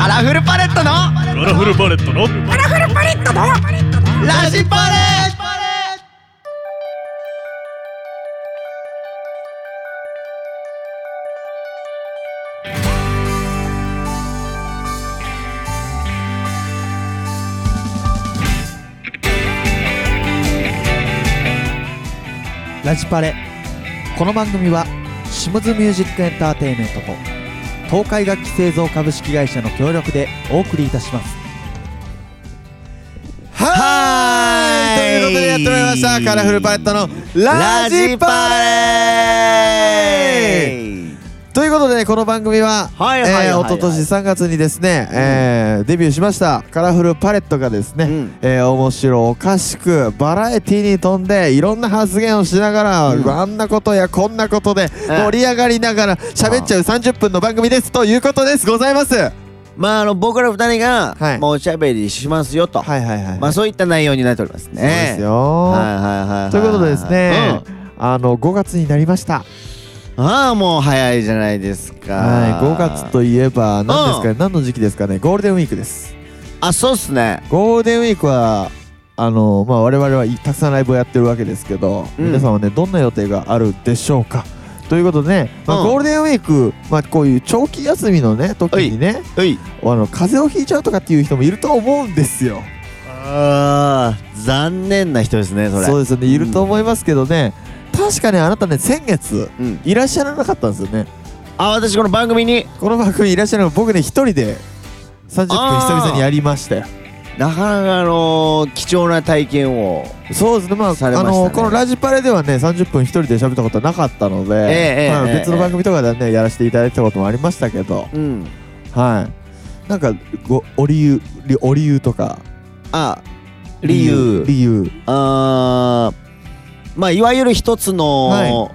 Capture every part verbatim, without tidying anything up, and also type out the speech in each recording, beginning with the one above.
カラフルパレットのカラフルパレットのカラフルパレットのラジパレラジパレ。この番組はシムズミュージックエンターテインメントと東海楽器製造株式会社の協力でお送りいたします。 はーい、ということでやってまいりましたカラフルパレットのラジパレーということで、ね、この番組はおととしさんがつにですね、うんえー、デビューしましたカラフルパレットがですね、うんえー、面白おかしくバラエティに富んでいろんな発言をしながら、うん、あんなことやこんなことで盛り上がりながら喋っちゃうさんじゅっぷんの番組ですということですございます。 まああの僕らふたりがもうおしゃべりしますよと、はいはいはい、まあそういった内容になっておりますね。 そうですよ。はいはいはい。ということでですね、うん、あのごがつになりました。 ああもう早いじゃないですか。 はい、ごがつといえば何ですかね、うん、何の時期ですかね。ゴールデンウィークです。 あ、そうっすね。 ゴールデンウィークはあのまあ我々はたくさんライブをやってるわけですけど、うん、皆さんはねどんな予定があるでしょうか。ということでね、まあ、ゴールデンウィーク、まあ、こういう長期休みのね時にねあの風邪をひいちゃうとかっていう人もいると思うんですよ。 あー残念な人ですねそれ。 そうですよね、いると思いますけどね、うん、確かねあなたね先月、うん、いらっしゃらなかったんですよね。 あ、私この番組にこの番組いらっしゃるの僕ね一人でさんじゅっぷん久々にやりましたよ。 なかなかあのー、貴重な体験をそうですね、まあされましたね。あのー、このラジパレではねさんじゅっぷん一人で喋ったことはなかったので、えーまあ、別の番組とかではね、えー、やらせていただいたこともありましたけど、うん、はいなんかごお理由お理由とかあ理由理由あーまあいわゆる一つの、はい、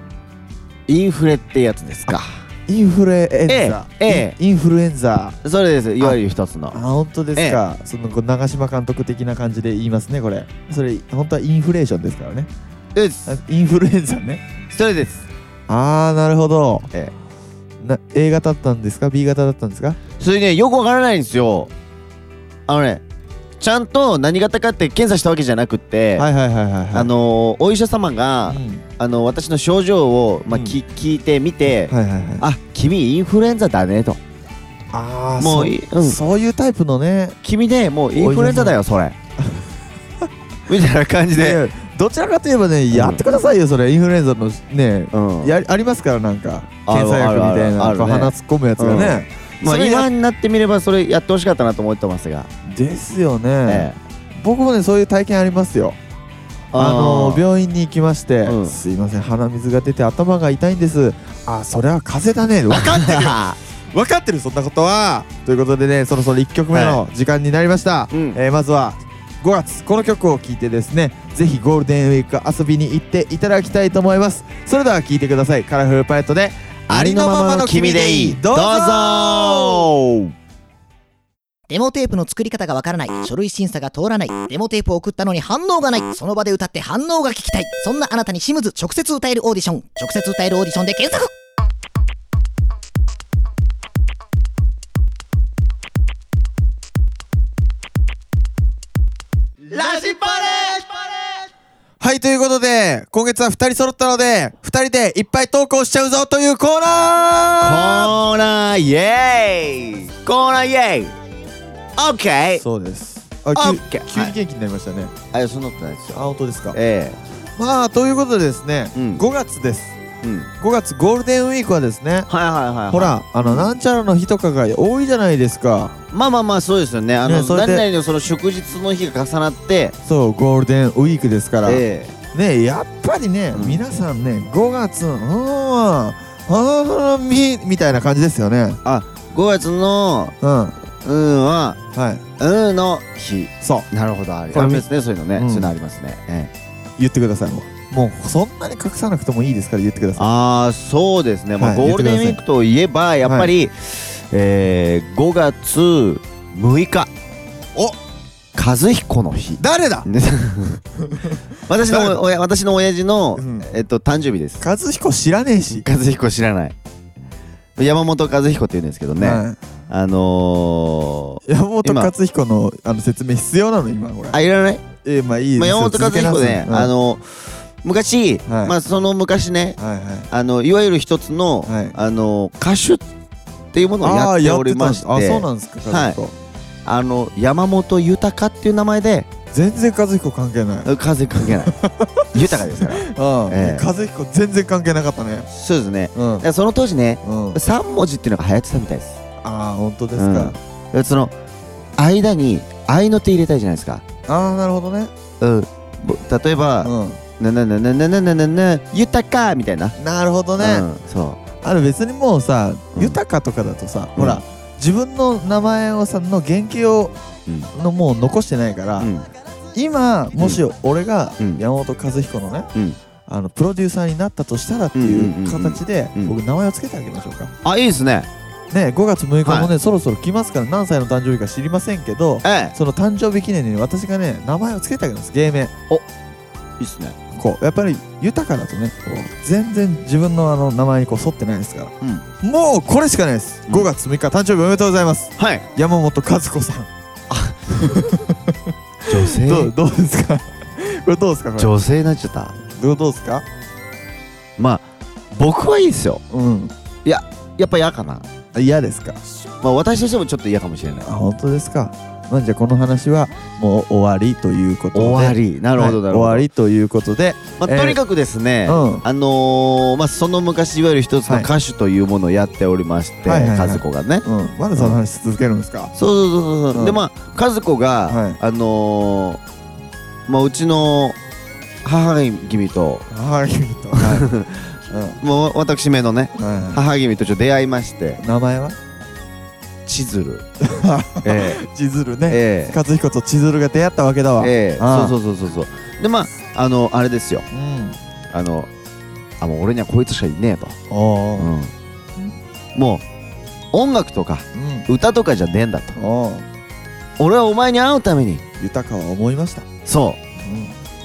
インフレってやつですか。 インフルエンザ、ええ、インフルエンザそれです。いわゆる一つの。 あ、本当ですか。ええ、そのこう長嶋監督的な感じで言いますねこれ。それ本当はインフレーションですからね。 です。 インフルエンザね。 それです。 あーなるほど。ええ、な A 型だったんですか B 型だったんですか。 それねよくわからないんですよ。あのねちゃんと何型かって検査したわけじゃなくってあのー、お医者様が、うん、あの私の症状を、まあうん、き聞いてみて、はいはいはい、あ君インフルエンザだねと。 あもうそ,、うん、そういうタイプのね君ねもうインフルエンザだよそれみたいな感じでどちらかといえばね、うん、やってくださいよそれ。インフルエンザのね、うん、やありますからなんか検査薬みたいな鼻突っ込むやつがね、 うん、まあ今になってみればそれやってほしかったなと思ってますがですよね、ええ、僕もねそういう体験ありますよ。あのー、病院に行きまして、うん、すいません鼻水が出て頭が痛いんです。あ、それは風邪だね。分かってる分かってるそんなことは。ということでねそろそろいっきょくめの時間になりました、はいうんえー、まずはごがつこの曲を聴いてですねぜひゴールデンウィーク遊びに行っていただきたいと思います。それでは聴いてください。カラフルパレットでありのままの君でいい。どうぞ。 デモテープの作り方がわからない、書類審査が通らない、デモテープを送ったのに反応がない、その場で歌って反応が聞きたい、そんなあなたにシムズ直接歌えるオーディション、直接歌えるオーディションで検索。ラジパレ。 はいということで今月はふたり揃ったのでふたりでいっぱい投稿しちゃうぞというコーナーコーナーイエーイコーナーイエーイオッケー。 そうです。あ、急, 急に元気になりましたね。 はい、あ、そんなことないですよ。 あ、本当ですか。 ええー、まあということでですね、うん、ごがつです、うん、ごがつゴールデンウィークはですね、はいはいはい、はい、ほらあのなんちゃらの日とかが多いじゃないですか。 まあまあまあそうですよね。あの、ね、何々のその祝日の日が重なってそうゴールデンウィークですから、えー、ねやっぱりね、うん、皆さんねごがつうんあみみたいな感じですよね。 あ、ごがつのうんうんは、はい、うんの日。 そう。 なるほど。ありますね、そういうのね、うん、そういうのありますね。ええ、 言ってください。もう、もうそんなに隠さなくてもいいですから言ってください。 ああ、そうですね。まあ、はい、ゴールデンウィークといえばやっぱり、はい、えー、ごがつむいか。お、和彦の日。 誰だ？ 私のおや私の親父の、うん、えっと誕生日です。 和彦知らねえし。 和彦知らない。 山本和彦って言うんですけどね、はい、あのー、山本和彦のあの説明必要なの今これ。 あ、いらない。 えー、まあいいです。まあ、 山本和彦ね、うん、あの昔、はい、まあその昔ね、はいはい、あのいわゆる一つの、はい、あの歌手っていうものをやっておりまして、 あ、そうなんですか。 はい、あの山本豊っていう名前で。 全然和彦関係ない。 和彦関係ない。豊ですから。 うん、えー、和彦全然関係なかったね。 そうですね。うん、その当時ね、うん、三文字っていうのが流行ってたみたいです。 ああ、本当ですか。 うん、その間に合の手入れたいじゃないですか。 ああ、なるほどね。 うん。例えば、うん、ななななななななな豊かみたいな。 なるほどね。うん、そう。あれ別にもうさ、うん、豊かとかだとさ、うん、ほら自分の名前をさの原型を、うん、のもう残してないから。うん、今もし俺が山本和彦のね、うん、あのプロデューサーになったとしたらっていう形で僕名前をつけてあげましょうか。 あ、いいですね。 ね、ごがつむいかもね、はい、そろそろ来ますから、何歳の誕生日か知りませんけど、ええ、その誕生日記念に私がね名前をつけてあげます。芸名。 お、いいっすね。 こうやっぱり豊かだとね、こう全然自分のあの名前にこう沿ってないですから、うん、もうこれしかないです、うん、ごがつむいか誕生日おめでとうございます、はい、山本和子さん。 女性どう、どうですかこれどうですか。 女性になっちゃった。 どう、どうですか。 まあ僕はいいですよ。うん。いや、やっぱ嫌かな。 嫌ですか。 まあ私としてもちょっと嫌かもしれない。 あ、本当ですか。まあじゃあこの話はもう終わりということで。 終わり。なるほどなるほど。 終わりということで、 まあとにかくですね、あのまあその昔いわゆる一つの歌手というものをやっておりまして、和子がね。 まだその話続けるんですか。 そうそうそうそう。でまあ和子があのまあうちの母君と母君ともう私めのね母君とちょっと出会いまして。 名前は千鶴。 千鶴ね。和彦と千鶴が出会ったわけだわ。 そうそうそうそう。でまああのあれですよ。あのあもう俺にはこいつしかいねえと。もう音楽とか歌とかじゃねえんだと。俺はお前に会うために豊は思いました。 そう。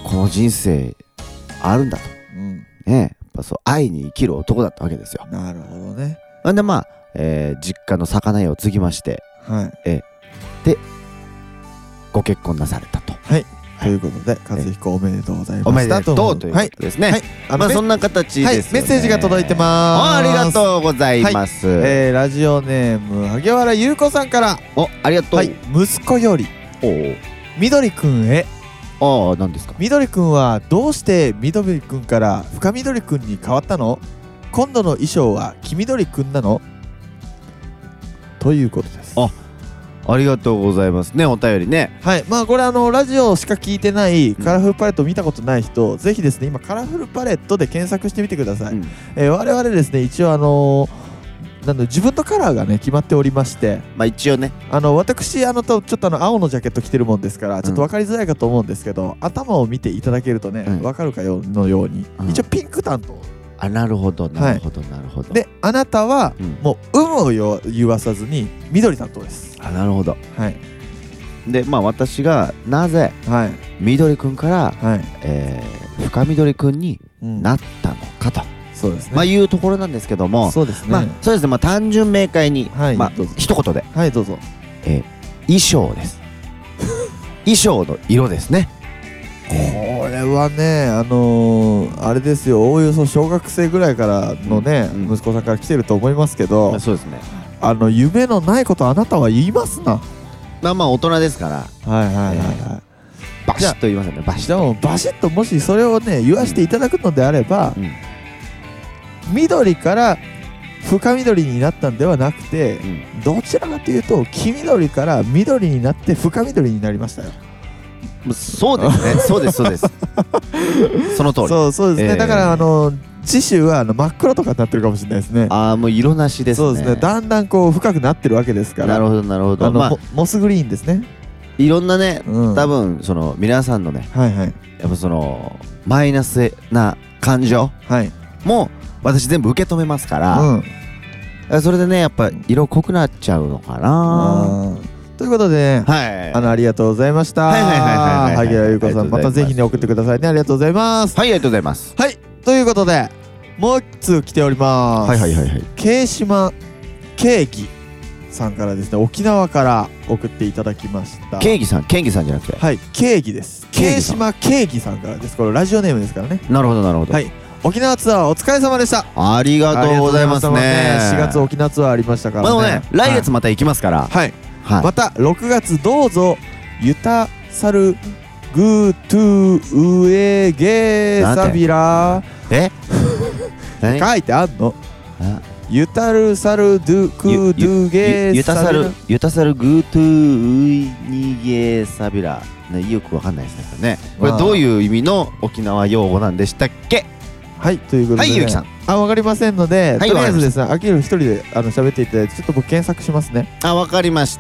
この人生あるんだと。ね、やっぱそう愛に生きる男だったわけですよ。 なるほどね。 なんでまあ。えー、実家の魚屋を継ぎまして、はいえー、でご結婚なされたと。 はい、はい、ということで和彦おめでとうございました。 おめでとうということですね。はい、はい、まあそんな形です、ねはい、 メッセージが届いてます。 ありがとうございます、 はいえー、ラジオネーム萩原優子さんから。 お、ありがとう、はい、 息子よりみどりくんへ。 ああ、何ですか。 みどりくんはどうしてみどりくんから深みどりくんに変わったの。今度の衣装は黄緑くんなのということです。 あ、ありがとうございますね、お便りね。 はい、まあこれあのラジオしか聞いてないカラフルパレットを見たことない人、うん、ぜひですね今カラフルパレットで検索してみてください。うん、えー、我々ですね一応あのー、なんだ自分のカラーがね決まっておりまして、 まあ一応ねあの私あのちょっとあの青のジャケット着てるもんですからちょっと分かりづらいかと思うんですけど、うん、頭を見ていただけるとね、うん、分かるかよのように、うん、一応ピンク担当。 あ、なるほどなるほどなるほど。 であなたはもう有無を言わさずに緑担当です。 あ、なるほど。 はい。 でまあ私がなぜ緑くんからえ深緑くんになったのかと、 そうですね。 まあいうところなんですけども、 そうですね。 まあそうですね。まあ単純明快にまあ一言で、 はいどうぞ。 え衣装です。衣装の色ですね。 これはね、あのー、あれですよ、おおよそ小学生ぐらいからのね、うん、息子さんから来てると思いますけど、 そうですね。 あの夢のないことあなたは言いますな。 まあまあ大人ですから、 はいはいはいはい、えー、バシッと言いますよね。バシッと。 でもバシッともしそれをね言わせていただくのであれば、うんうん、緑から深緑になったんではなくて、うん、どちらかというと黄緑から緑になって深緑になりましたよ。 そうですね、そうですそうです。その通り。 そうそうですね。だからあの次週はあの真っ黒とかになってるかもしれないですね。 ああ、もう色なしですね。 そうですね。だんだんこう深くなってるわけですから。 なるほどなるほど。 まあモスグリーンですね。 いろんなね、多分その皆さんのね、はいはい。やっぱそのマイナスな感情も私全部受け止めますから、それでねやっぱ色濃くなっちゃうのかな。 ということで、はい、あのありがとうございました。はいはいはいはい。萩原優子さん、またぜひね送ってくださいね。ありがとうございます。 はい、ありがとうございます。 はい、ということでもう一通来ております。 はいはいはいはい。 慶島ケーギさんからですね、沖縄から送っていただきました。 ケーギさん、ケンギさんじゃなくて、 はい、ケーギです。慶島ケーギさんからです。これラジオネームですからね。 なるほどなるほど。 はい、沖縄ツアーお疲れ様でした。 ありがとうございますね。 しがつ沖縄ツアーありましたからね。 まあでもね、来月また行きますから。 はい、またろくがつどうぞゆたさるグートゥーウエゲーサビラえ書いてあんの。ゆたるさるドゥクドゥゲーゆたさるゆたさるグートゥーウイニゲーサビラ、よくわかんないですね。これどういう意味の沖縄用語なんでしたっけ？ はい、ということで、 はい、ゆうきさん、 あ、わかりませんので、とりあえずですね、あきひろ一人であの喋っていただいて、ちょっと僕検索しますね。 あ、わかりました。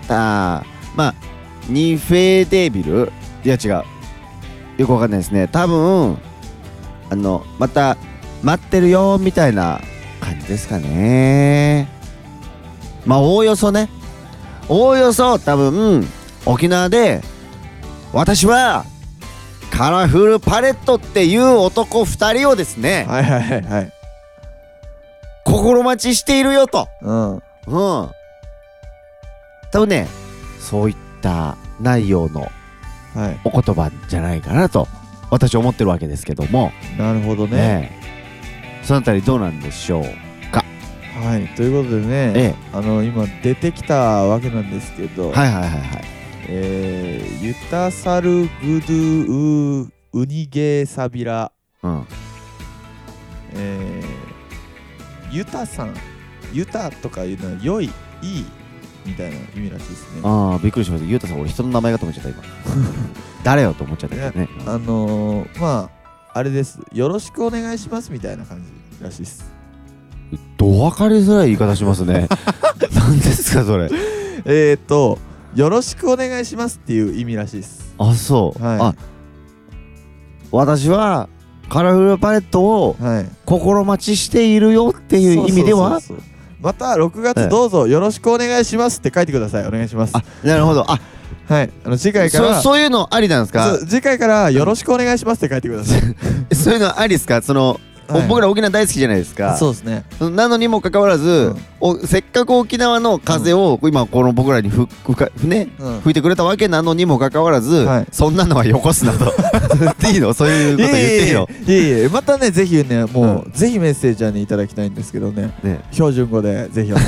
まあニフェデビル、いや違う、よくわかんないですね。多分あのまた待ってるよみたいな感じですかね。まあおおよそね、おおよそ多分沖縄で私はカラフルパレットっていう男ふたりをですね、 はいはいはいはい、 心待ちしているよと。 うんうん、 多分ね、そういった内容のお言葉じゃないかなと私は思ってるわけですけども。 なるほどね。 ね、そのあたりどうなんでしょうか。 はい、ということでね、ええ、あの今出てきたわけなんですけど、 はいはいはいはい、 えー、ユタサルグドゥウウニゲーサビラ、うん、えー、ユタさん、ユタとかいうのは良い、いいみたいな意味らしいですね。 ああ、びっくりしました。ユタさん、俺人の名前かと思っちゃった今誰よと思っちゃったけどね。 あのー、まああれです、よろしくお願いしますみたいな感じらしいです。 ど分かりづらい言い方しますね何ですかそれ。 えーっとよろしくお願いしますっていう意味らしいです。 あ、そう、はい、あ、私はカラフルパレットを心待ちしているよっていう意味では、 またろくがつどうぞよろしくお願いしますって書いてください。お願いします。 あ、なるほど。あ、 はい、あの次回からそ, そういうのありなんですか。 次回からよろしくお願いしますって書いてくださいそういうのありですか。その、はい、僕ら沖縄大好きじゃないですか。 そうですね。 なのにもかかわらず、うん、おせっかく沖縄の風を、うん、今この僕らにふふか、ね、うん、吹いてくれたわけなのにもかかわらず、はい、そんなのはよこすなと言っていいの。そういうこと言っていいの。 いえいえ、またね、ぜひね、もう、うん、ぜひメッセージにいただきたいんですけどね、ね、標準語でぜひお願いし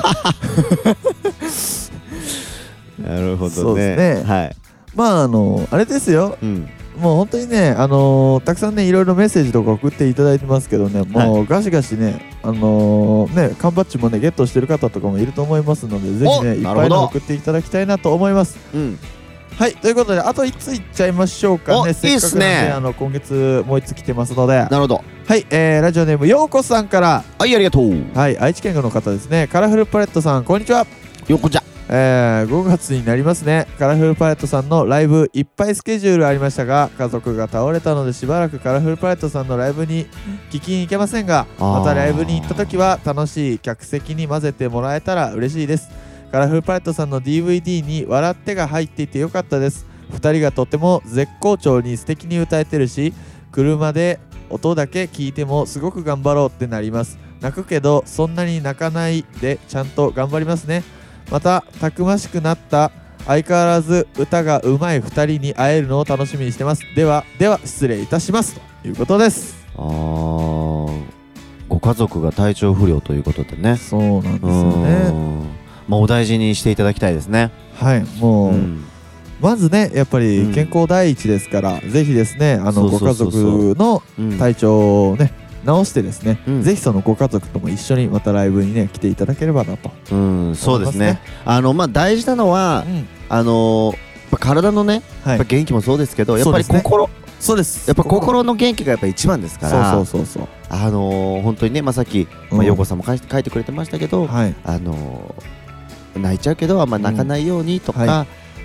ますねなるほどね。 そうですね。はい。まああのあれですよ。うん、もう本当にね、あのー、たくさんねいろいろメッセージとか送っていただいてますけどね、もう、はい、ガシガシね、あのー、ね缶バッジもねゲットしてる方とかもいると思いますので、ぜひねいっぱいの送っていただきたいなと思います。うん、はい、ということであといっついっちゃいましょうかね。せっかくなんで、ね、あの今月もういっつ来てますので。なるほど。 はい、えー、ラジオネームようこさんから。 はい、ありがとう。 はい、愛知県の方ですね。カラフルパレットさん、こんにちは。 ようこちゃん。 えー、ごがつになりますね。カラフルパレットさんのライブいっぱいスケジュールありましたが、家族が倒れたのでしばらくカラフルパレットさんのライブに聞きに行けませんが、またライブに行った時は楽しい客席に混ぜてもらえたら嬉しいです。カラフルパレットさんの ディーブイディー に笑ってが入っていてよかったです。ふたりがとっても絶好調に素敵に歌えてるし、車で音だけ聞いてもすごく頑張ろうってなります。泣くけどそんなに泣かないでちゃんと頑張りますね。またたくましくなった相変わらず歌がうまいふたりに会えるのを楽しみにしてます。ではでは失礼いたしますということです。 あー、ご家族が体調不良ということでね。 そうなんですよね。 まあお大事にしていただきたいですね。 はい、もう、うん、まずねやっぱり健康第一ですから、うん、ぜひですねあのご家族の体調をね、うん、直してですね、うん、ぜひそのご家族とも一緒にまたライブにね来ていただければなと、 うん、そうですね。あのまあ大事なのは、うん、あのー、体のね、はい、やっぱ元気もそうですけど、やっぱり心、 そうです、 やっぱ心の元気がやっぱ一番ですから、 そうそうそうそう、 あのー、本当にね、まあ、さっきまあ陽子さんも書いて書いてくれてましたけど、はい、あのー、泣いちゃうけどあんま泣かないようにとか、うんはい、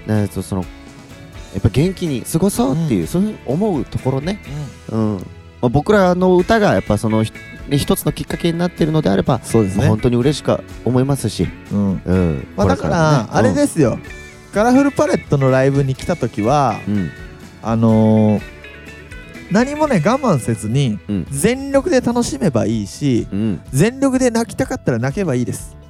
なんかそのやっぱ元気に過ごそうっていう、うん、そういう思うところね、うんうん、まあ、僕らの歌がやっぱその一つのきっかけになっているのであれば、そうですね、まあ、本当に嬉しく思いますし、うんうん、 まあ、だから、ね、あれですよ、うん、カラフルパレットのライブに来た時は、うん、あのー、何もね我慢せずに、うん、全力で楽しめばいいし、うん、全力で泣きたかったら泣けばいいです。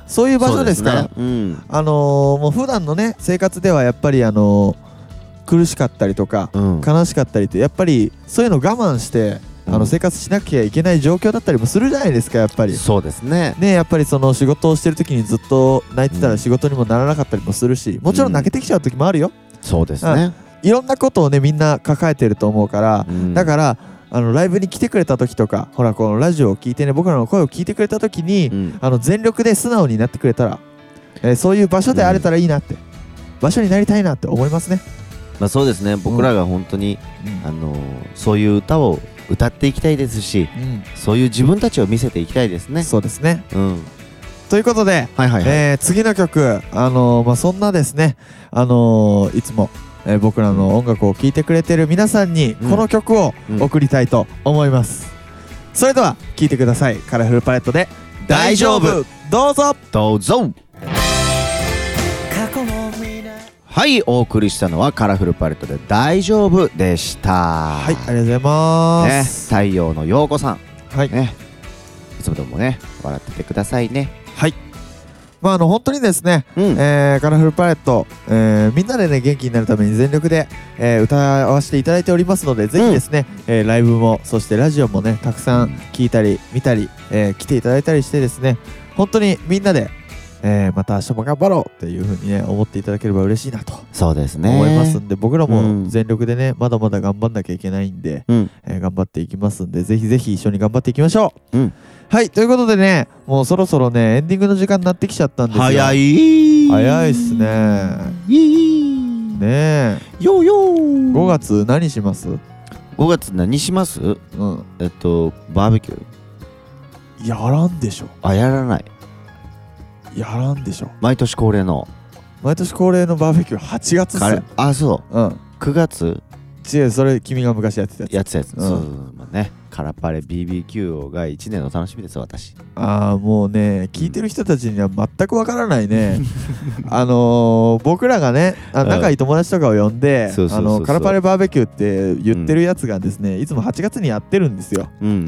そういう場所ですから、 ね、うん、 あのー、もう普段のね生活ではやっぱりあのー、苦しかったりとか、うん、悲しかったりってやっぱりそういうの我慢してあの生活しなきゃいけない状況だったりもするじゃないですか。やっぱりそうですね。 ね、やっぱりその仕事をしてる時にずっと泣いてたら仕事にもならなかったりもするし、もちろん泣けてきちゃう時もあるよ、うん、 そうですね、 いろんなことをねみんな抱えてると思うから、うん、だからあのライブに来てくれた時とか、ほらこのラジオを聞いてね僕らの声を聞いてくれた時に、うん、あの全力で素直になってくれたら、えー、そういう場所であれたらいいなって、うん、場所になりたいなって思いますね。 まあそうですね、僕らが本当に、うん、あのー、そういう歌を歌っていきたいですし、うん、そういう自分たちを見せていきたいですね。 そうですね、 うん、 ということで、はいはいはい、えー、次の曲、あのーまあ、そんなですね、あのー、いつも、えー、僕らの音楽を聴いてくれてる皆さんにこの曲を送りたいと思います、うん、それでは聴いてください。カラフルパレットで大丈夫。どうぞどうぞ。はい、お送りしたのはカラフルパレットで大丈夫でした。 はい、ありがとうございます、 ね、太陽の陽子さん、 はい、 ね、いつもどうもね笑っててくださいね。 はい、まああの本当にですね、うん、えー、カラフルパレット、えー、みんなでね元気になるために全力で、えー、歌わせていただいておりますので、ぜひですね、うん、えー、ライブもそしてラジオもねたくさん聞いたり見たり、えー、来ていただいたりしてですね、本当にみんなでえー、また明日も頑張ろうっていう風にね思っていただければ嬉しいなとそうですね思いますんで、僕らも全力でね、うん、まだまだ頑張んなきゃいけないんで、うん、えー、頑張っていきますんで、ぜひぜひ一緒に頑張っていきましょう、うん、はい、ということでね、もうそろそろねエンディングの時間になってきちゃったんですよ。 早い早いっすねねえよよー。 ごがつ何します？ ごがつ何します？うん、えっとバーベキューやらんでしょ。 あ、やらない、 やらんでしょ。 毎年恒例の毎年恒例のバーベキューはちがつっす。 あ、そう、うん、くがつ違う、それ君が昔やってたやつやってたやつ、うん、そう、まあね、カラパレ ビービーキュー がいちねんの楽しみです私。 ああ、もうね聞いてる人たちには全くわからないねあのー、僕らがねあ仲いい友達とかを呼んで、うん、あのカラパレバーベキューって言ってるやつがですね、うん、いつもはちがつにやってるんですよ、うんうんうんうん、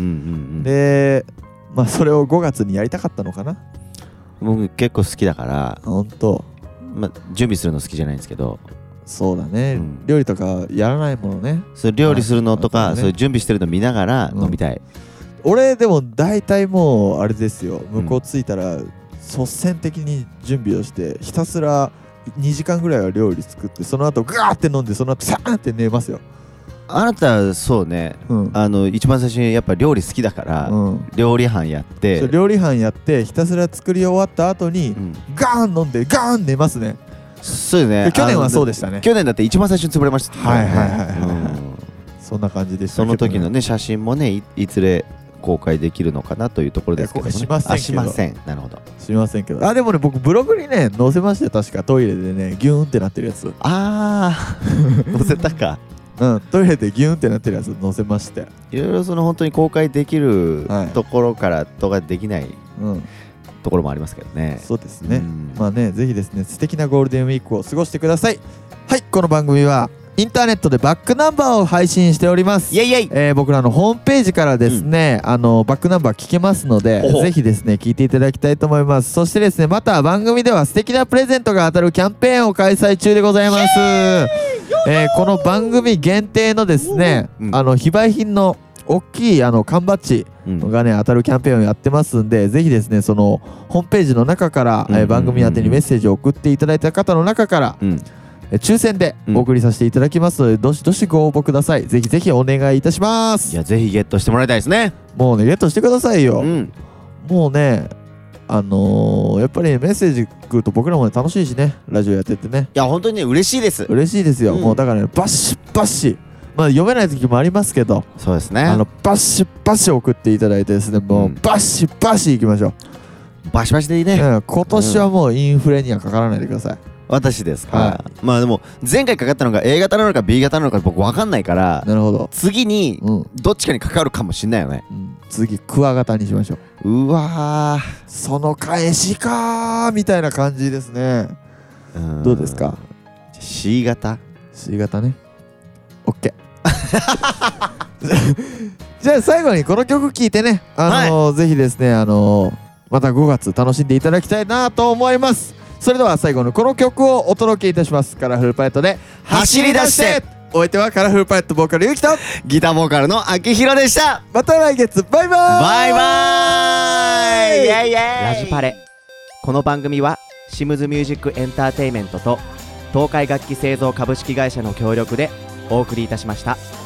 でまあそれをごがつにやりたかったのかな。 僕結構好きだから。 ほんと、 まあ、準備するの好きじゃないんですけど。 そうだね、うん、料理とかやらないものね。 そう料理するのとか、ね、そういう準備してるの見ながら飲みたい、 うん、俺でも大体もうあれですよ、向こう着いたら率先的に準備をしてひたすらにじかんぐらいは料理作って、その後ガーって飲んで、その後サーンって寝ますよ。 あなたそうね、うん、あの一番最初にやっぱ料理好きだから、うん、料理班やって料理班やってひたすら作り終わった後に、うん、ガーン飲んでガーン寝ますね。 そうね、 去年はそうでしたね。 去年だって一番最初に潰れました、ね、 はいはいはいはい、うん、そんな感じでしたけど、 ね、その時のね写真もね い, いずれ公開できるのかなというところですけど、ね、 しませんけど。あ、 しません。なるほど。 しませんけど。あ、でもね、僕ブログにね載せましたよ、確か。トイレでねギューンってなってるやつ。 あー載せたかうん、トイレでギューンってなってるやつ載せまして、 いろいろその本当に公開できるところからとかできない、うん、ところもありますけどね。 そうですね、うん、まあね、ぜひですね素敵なゴールデンウィークを過ごしてください。はい、この番組はインターネットでバックナンバーを配信しております。 イエイイエイ、 えー、僕らのホームページからですね、うん、あのバックナンバー聞けますので、ぜひですね聞いていただきたいと思います。そしてですね、また番組では素敵なプレゼントが当たるキャンペーンを開催中でございます。えー、この番組限定のですね、うん、あの非売品の大きいあの缶バッジがね、うん、当たるキャンペーンをやってますんで、ぜひですねそのホームページの中から、うん、えー、番組宛てにメッセージを送っていただいた方の中から、うん、えー、抽選でお送りさせていただきますので、うん、どしどしご応募ください。ぜひぜひお願いいたします。 いや、ぜひゲットしてもらいたいですね。 もうねゲットしてくださいよ、うん、もうねあのー、やっぱり、ね、メッセージ来ると僕らも、ね、楽しいしね、ラジオやっててね。 いや本当にね嬉しいです。 嬉しいですよ、うん、もうだからねバッシッバッシ、まあ読めない時もありますけど、 そうですね、 あのバッシッバッシ送っていただいてですね、もう、うん、バッシッバッシいきましょう。 バシバシでいいね、 うん、今年はもうインフレにはかからないでください。 私ですか、 はい、 まあでも前回かかったのが A 型なのか B 型なのか僕分かんないから、 なるほど、 次にどっちかにかかるかもしんないよね、うん、 次クワガタにしましょう。 うわー、 その返しかーみたいな感じですね。うん、どうですか？ C 型 C 型ね、 OK じゃあ最後にこの曲聴いてね、あのーはい、ぜひですね、あのー、 またごがつ楽しんでいただきたいなと思います。それでは最後のこの曲をお届けいたします。カラフルパレットで走り出して。お相手はカラフルパレットボーカルゆきとギターボーカルの秋広でした。 また来月、バイバーイ。 バイバーイ。イエイイエイ。 ラジパレ、この番組はシムズミュージックエンターテイメントと東海楽器製造株式会社の協力でお送りいたしました。